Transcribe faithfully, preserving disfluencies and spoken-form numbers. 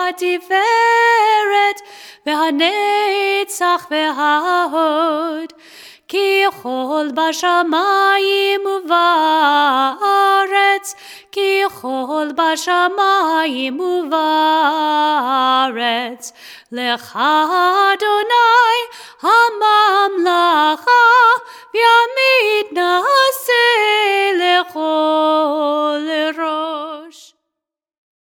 התפארת והנצח וההוד, כי יכול בשמיים ובארץ, כי יכול בשמיים ובארץ. לך אדוני הממלכה